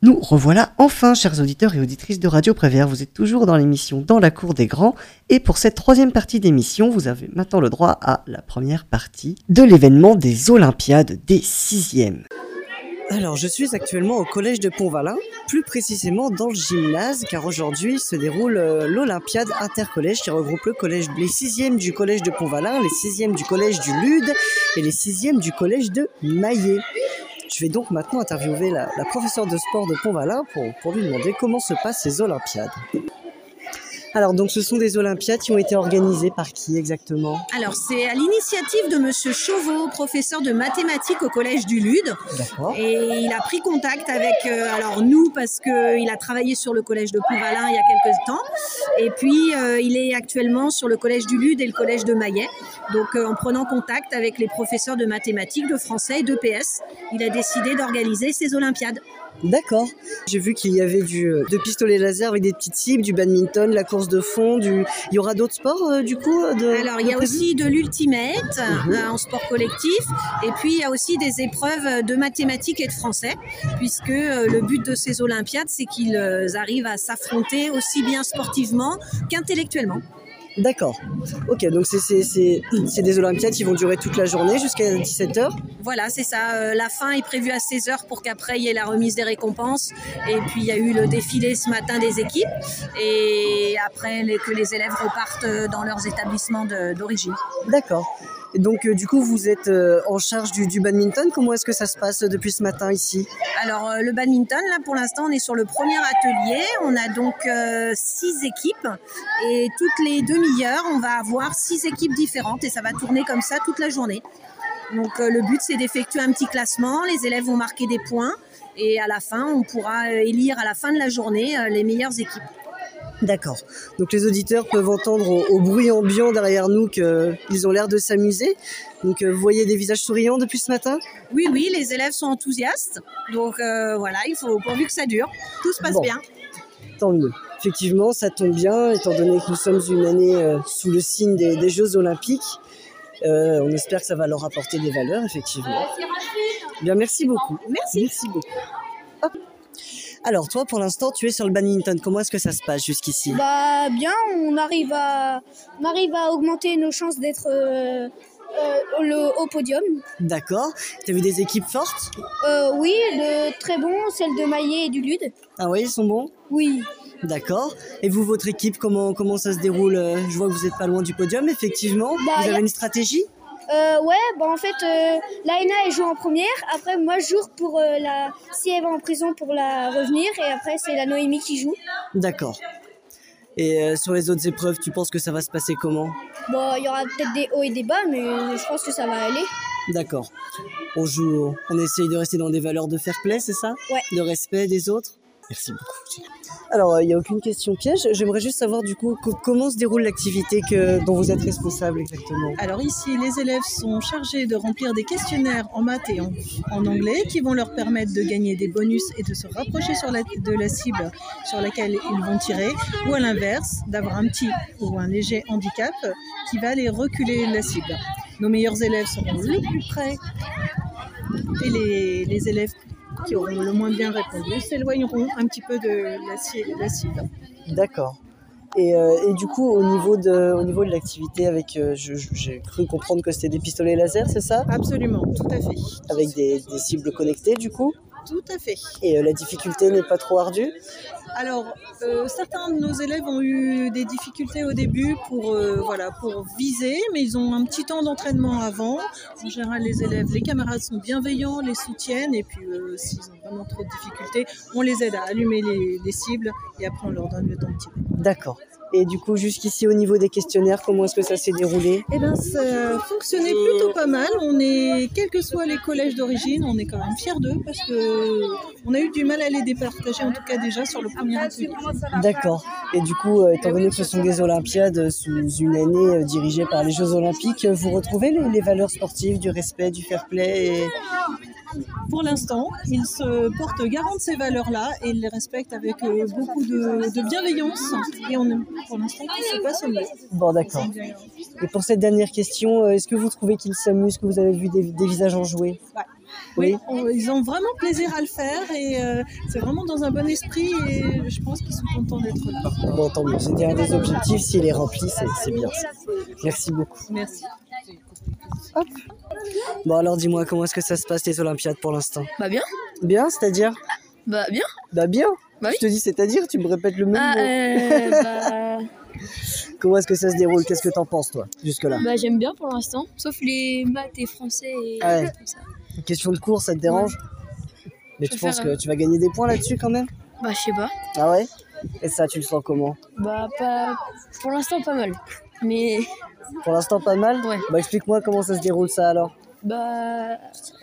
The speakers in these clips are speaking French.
Nous revoilà enfin, chers auditeurs et auditrices de Radio Prévert. Vous êtes toujours dans l'émission Dans la cour des grands. Et pour cette troisième partie d'émission, vous avez maintenant le droit à la première partie de l'événement des Olympiades des 6e. Alors, je suis actuellement au collège de Pont-Valin, plus précisément dans le gymnase, car aujourd'hui se déroule l'Olympiade intercollège qui regroupe les 6e du collège de Pont-Valin, les 6e du collège du Lude et les 6e du collège de Maillet. Je vais donc maintenant interviewer la professeure de sport de Pont-Valin pour lui demander comment se passent ces Olympiades. Alors, donc, ce sont des Olympiades qui ont été organisées par qui exactement ? Alors, c'est à l'initiative de Monsieur Chauveau, professeur de mathématiques au Collège du Lude. D'accord. Et il a pris contact avec nous, parce qu'il a travaillé sur le Collège de Pont-Valin il y a quelques temps. Et puis, il est actuellement sur le Collège du Lude et le Collège de Maillet. Donc, en prenant contact avec les professeurs de mathématiques, de français et d'EPS, il a décidé d'organiser ces Olympiades. D'accord. J'ai vu qu'il y avait de pistolet laser avec des petites cibles, du badminton, la course de fond, il y aura d'autres sports du coup Alors il y a aussi de l'ultimate en sport collectif, et puis il y a aussi des épreuves de mathématiques et de français, puisque le but de ces Olympiades, c'est qu'ils arrivent à s'affronter aussi bien sportivement qu'intellectuellement. D'accord. Ok, donc c'est des Olympiades qui vont durer toute la journée jusqu'à 17h. Voilà, c'est ça. La fin est prévue à 16h pour qu'après il y ait la remise des récompenses. Et puis il y a eu le défilé ce matin des équipes. Et après que les élèves repartent dans leurs établissements d'origine. D'accord. Et donc du coup vous êtes en charge du badminton. Comment est-ce que ça se passe depuis ce matin ici ? Alors le badminton, là pour l'instant on est sur le premier atelier. On a donc 6 équipes. Et toutes les demi-heures on va avoir 6 équipes différentes. Et ça va tourner comme ça toute la journée. Donc le but c'est d'effectuer un petit classement, les élèves vont marquer des points et à la fin on pourra élire à la fin de la journée les meilleures équipes. D'accord. Donc les auditeurs peuvent entendre au bruit ambiant derrière nous qu'ils ont l'air de s'amuser. Donc vous voyez des visages souriants depuis ce matin ? Oui, les élèves sont enthousiastes. Donc voilà, il faut pourvu que ça dure. Tout se passe bien. Tant mieux. Effectivement, ça tombe bien étant donné que nous sommes une année sous le signe des Jeux Olympiques. On espère que ça va leur apporter des valeurs, effectivement. Bien, merci beaucoup. Merci beaucoup. Hop. Alors, toi, pour l'instant, tu es sur le badminton. Comment est-ce que ça se passe jusqu'ici ? Bien, on arrive à augmenter nos chances d'être au podium. D'accord. Tu as vu des équipes fortes ? Oui, de très bons, celle de Maillet et du Lude. Ah oui, ils sont bons ? Oui. D'accord. Et vous, votre équipe, comment ça se déroule ? Je vois que vous n'êtes pas loin du podium, effectivement. Vous avez une stratégie ? En fait, Laïna, elle joue en première. Après, moi, je joue si elle va en prison pour la revenir. Et après, c'est la Noémie qui joue. D'accord. Et sur les autres épreuves, tu penses que ça va se passer comment ? Il y aura peut-être des hauts et des bas, mais je pense que ça va aller. D'accord. On essaye de rester dans des valeurs de fair play, c'est ça ? Ouais. De respect des autres ? Merci beaucoup. Alors, il n'y a aucune question piège. J'aimerais juste savoir du coup comment se déroule l'activité dont vous êtes responsable exactement. Alors ici, les élèves sont chargés de remplir des questionnaires en maths et en anglais qui vont leur permettre de gagner des bonus et de se rapprocher de la cible sur laquelle ils vont tirer, ou à l'inverse, d'avoir un petit ou un léger handicap qui va les reculer la cible. Nos meilleurs élèves seront le plus près et les élèves qui auront le moins bien répondu s'éloigneront un petit peu de la cible. D'accord. Et du coup, au niveau de l'activité, j'ai cru comprendre que c'était des pistolets laser, c'est ça ? Absolument, tout à fait. Avec des cibles connectées, du coup ? Tout à fait. Et la difficulté n'est pas trop ardue ? Alors, certains de nos élèves ont eu des difficultés au début pour viser, mais ils ont un petit temps d'entraînement avant. En général, les camarades sont bienveillants, les soutiennent, et puis s'ils ont vraiment trop de difficultés, on les aide à allumer les cibles, et après on leur donne le temps de tirer. D'accord. Et du coup, jusqu'ici, au niveau des questionnaires, comment est-ce que ça s'est déroulé ? Ça fonctionnait plutôt pas mal. Quels que soient les collèges d'origine, on est quand même fiers d'eux parce qu'on a eu du mal à les départager, en tout cas déjà sur le premier atelier. D'accord. Et du coup, étant donné que ce sont des Olympiades sous une année dirigée par les Jeux Olympiques, vous retrouvez les valeurs sportives, du respect, du fair play Pour l'instant, ils se portent garant de ces valeurs-là et ils les respectent avec beaucoup de bienveillance. Et pour l'instant, tout se passe au mieux. Bon, d'accord. Et pour cette dernière question, est-ce que vous trouvez qu'ils s'amusent, que vous avez vu des visages enjoués ? Ouais. Oui. Ils ont vraiment plaisir à le faire et c'est vraiment dans un bon esprit et je pense qu'ils sont contents d'être là. Bon, tant mieux. C'était un des objectifs. S'il est rempli, c'est bien. Merci beaucoup. Merci. Hop. Bon, alors dis-moi, comment est-ce que ça se passe les Olympiades pour l'instant? Bah bien. Bien, c'est-à-dire? Bah bien. Bah bien. Bah oui. Je te dis, c'est-à-dire, tu me répètes le même mot. Bah, Comment est-ce que ça se déroule? Qu'est-ce que t'en penses, toi, jusque-là? bah j'aime bien pour l'instant, sauf les maths et français et Ouais. comme ça. Une question de cours, ça te dérange? Mais tu Je vais penses faire, que tu vas gagner des points là-dessus quand même? Bah je sais pas. Ah ouais? Et ça, tu le sens comment? Bah pas pour l'instant pas mal. Mais Pour l'instant, pas mal? Ouais. Bah explique-moi comment ça se déroule ça alors. bah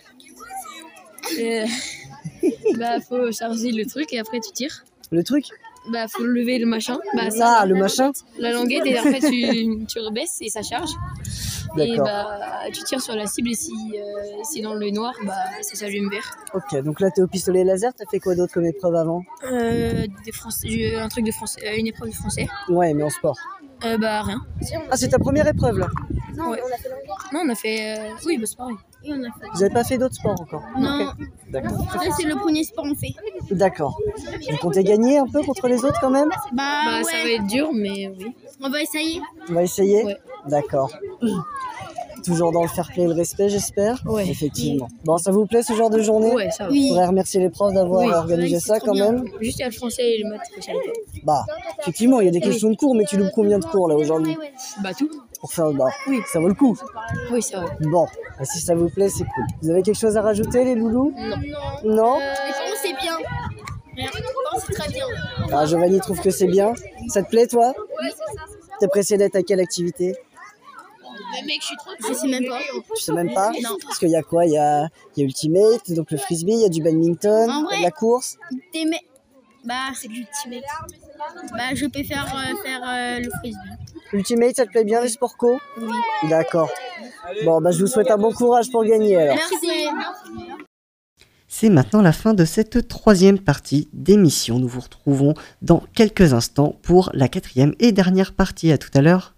bah faut charger le truc et après tu tires. Le truc? Bah faut lever le machin. Bah Ah, le machin? la languette et après tu rebaisses et ça charge. Et D'accord. bah tu tires sur la cible et si c'est dans le noir, bah ça s'allume vert. Ok, donc là t'es au pistolet laser, t'as fait quoi d'autre comme épreuve avant? Un truc de français, une épreuve de français. Ouais, mais en sport. Bah rien. Ah, c'est ta première épreuve là? Ouais. Non, on a fait. Oui, bah c'est pareil. Vous avez pas fait d'autres sports encore? Non. Ok. D'accord. Ça, c'est le premier sport qu'on fait. D'accord. Vous comptez gagner un peu contre les autres quand même? Bah ça va être dur, mais oui. On va essayer. On va essayer? Ouais. D'accord. Toujours dans le fair play et le respect, j'espère? Ouais. Effectivement. Bon, ça vous plaît ce genre de journée? Ouais, ça va. Je voudrais remercier les profs d'avoir Oui. organisé Ouais, ça c'est quand trop bien. même. Juste il y a le français et les maths spécialité. Bah, effectivement, il y a des questions de cours, mais tu loupes combien de cours là aujourd'hui? Bah tout. Pour faire, bah, Oui. ça vaut le coup. Oui, c'est vrai. Bon, bah, si ça vous plaît, c'est cool. Vous avez quelque chose à rajouter, les loulous? Non. Non? c'est bien. C'est très bien. Ah, Giovanni trouve que c'est bien. Ça te plaît, toi? Oui. T'es pressé d'être à quelle activité? Mec, je sais même pas. Tu sais même pas? Non. Parce qu'il y a quoi? Il y a Ultimate, donc le frisbee, il y a du badminton, En il y a vrai- de la course. Bah, c'est l'ultimate. Bah, je peux faire le frisbee. Ultimate, ça te plaît bien, les sports co? Oui. D'accord. Bon, bah, je vous souhaite un bon courage pour gagner alors. Merci. C'est maintenant la fin de cette troisième partie d'émission. Nous vous retrouvons dans quelques instants pour la quatrième et dernière partie. À tout à l'heure.